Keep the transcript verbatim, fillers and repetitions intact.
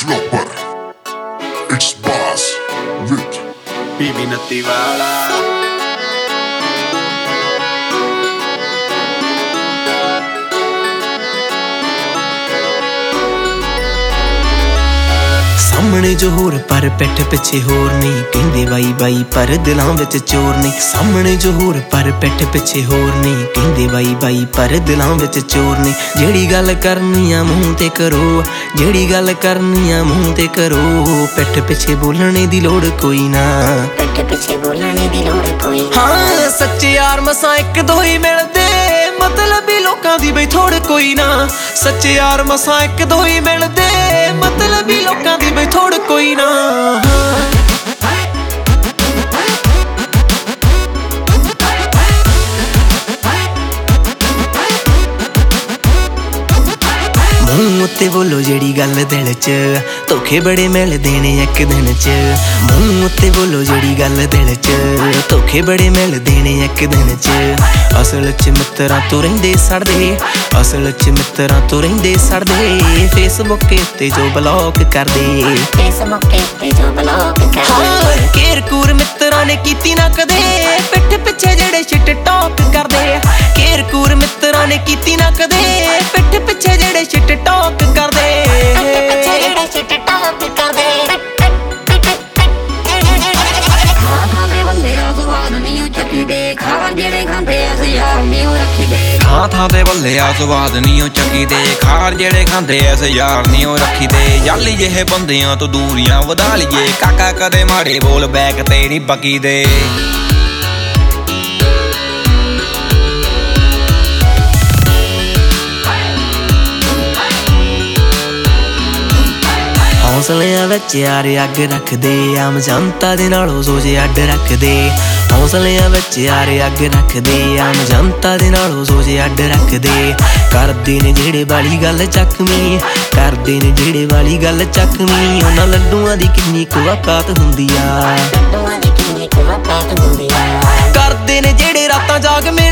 flopper. It's Bass with Bibi Natiwala. ਸਾਹਮਣੇ ਜੋ ਹੋਰ ਪਰ ਪਿੱਠ ਪਿੱਛੇ ਹੋਰ ਨਹੀਂ ਕਹਿੰਦੇ ਬਾਈ ਬਾਈ ਪਰ ਦਿਲਾਂ ਵਿੱਚ ਚੋਰ ਨਹੀਂ ਸਾਹਮਣੇ ਜੋ ਹੋਰ ਪਰ ਪਿੱਠ ਪਿੱਛੇ ਹੋਰ ਨਹੀਂ ਕਹਿੰਦੇ ਬਾਈ ਬਾਈ ਪਰ ਦਿਲਾਂ ਵਿੱਚ ਚੋਰ ਨਹੀਂ ਜਿਹੜੀ ਗੱਲ ਕਰਨੀ ਆ ਮੂੰਹ ਤੇ ਕਰੋ ਜਿਹੜੀ ਗੱਲ ਕਰਨੀ ਆ ਮੂੰਹ ਤੇ ਕਰੋ ਪਿੱਠ ਪਿੱਛੇ ਬੋਲਣੇ ਦੀ ਲੋੜ ਕੋਈ ਨਾ ਪਿੱਠ ਪਿੱਛੇ ਬੋਲਣੇ ਦੀ ਲੋੜ ਕੋਈ ਨਾ ਹਾਂ ਸੱਚੇ ਯਾਰ ਮਸਾਂ ਇੱਕ ਦੋ ਹੀ ਮਿਲਦੇ ਮਤਲਬੀ ਲੋਕਾਂ ਦੀ ਬਈ ਥੋੜ ਕੋਈ ਨਾ ਸੱਚੇ ਯਾਰ ਮਸਾਂ ਇੱਕ ਦੋ ਹੀ ਮਿਲਦੇ ਮਤਲਬੀ ਲੋਕਾਂ ਦੀ ਬਈ ਥੋੜ ਕੋਈ ਨਾ ਮੂੰਹ ਉੱਤੇ ਬੋਲੋ ਜਿਹੜੀ ਗੱਲ ਦਿਲ 'ਚ ਧੋਖੇ ਬੜੇ ਮਿਲਦੇ ਨੇ ਇੱਕ ਦਿਨ 'ਚ ਮੂੰਹ ਉੱਤੇ ਬੋਲੋ ਜਿਹੜੀ ਗੱਲ ਦਿਲ 'ਚ ਧੋਖੇ ਬੜੇ ਮਿਲਦੇ ਨੇ ਇੱਕ ਦਿਨ 'ਚ ਅਸਲ 'ਚ ਮਿੱਤਰਾਂ ਤੋਂ ਰਹਿੰਦੇ ਸੜਦੇ ਅਸਲ 'ਚ ਮਿੱਤਰਾਂ ਤੋਂ ਰਹਿੰਦੇ ਸੜਦੇ ਫੇਸਬੁੱਕ ਉੱਤੇ ਜੋ ਬਲੌਕ ਕਰਦੇ ਫੇਸਬੁੱਕ ਉੱਤੇ ਜੋ ਬਲੌਕ ਕਰਦੇ ਕੇਰ ਕੂਰ ਮਿੱਤਰਾਂ ਨੇ ਕੀਤੀ ਨਾ ਕਦੇ ਪਿੱਠ ਪਿੱਛੇ ਜਿਹੜੇ ਸ਼ਿਟ ਟਾਕ ਕਰਦੇ ਕੇਰ ਕੂਰ ਮਿੱਤਰਾਂ ਨੇ ਕੀਤੀ ਨਾ ਕਦੇ ਪਿੱਠ ਪਿੱਛੇ ਜਿਹੜੇ ਸ਼ਿਟ ਟਾਕ ਕਰਦੇ ਪਿੱਛੇ ਜਿਹੜੇ ਸ਼ਿਟ ਟਾਕ ਕਰਦੇ ਥਾਂ ਥਾਂ ਤੇ ਬੱਲੇ ਆ ਸਵਾਦ ਨੀ ਉਹ ਚੱਕੀ ਦੇ ਖਾਰ ਜਿਹੜੇ ਖਾਂਦੇ ਐਸ ਯਾਰ ਨੀ ਉਹ ਰੱਖੀ ਦੇ ਜਾਲੀ ਜਿਹੇ ਬੰਦਿਆਂ ਤੋਂ ਦੂਰੀਆਂ ਵਧਾ ਲਈਏ ਕਾਕਾ ਕਦੇ ਮਾੜੇ ਬੋਲ ਬੈਕ ਤੇ ਨੀ ਬਕੀ ਦੇ ਹੌਸਲਿਆਂ ਵਿੱਚ ਯਾਰ ਅੱਗ ਰੱਖਦੇ ਆਮ ਜਨਤਾ ਦੇ ਨਾਲੋਂ ਸੋਚੇ ਅੱਡ ਰੱਖਦੇ ਹੌਸਲਿਆਂ ਵਿੱਚ ਯਾਰ ਅੱਗ ਰੱਖਦੇ ਆਮ ਜਨਤਾ ਦੇ ਨਾਲੋਂ ਸੋਚੇ ਅੱਡ ਰੱਖਦੇ ਕਰਦੇ ਨੇ ਜਿਹੜੇ ਵਾਲੀ ਗੱਲ ਚੱਕਵੀਂ ਕਰਦੇ ਨੇ ਜਿਹੜੇ ਵਾਲੀ ਗੱਲ ਚੱਕਵੀਂ ਉਹਨਾਂ ਲੱਡੂਆਂ ਦੀ ਕਿੰਨੀ ਕੁ ਔਕਾਤ ਹੁੰਦੀ ਆ ਲੱਡੂਆਂ ਦੀ ਕਿੰਨੀ ਕੁ ਔਕਾਤ ਹੁੰਦੀ ਆ ਕਰਦੇ ਨੇ ਜਿਹੜੇ ਰਾਤਾਂ ਜਾਗ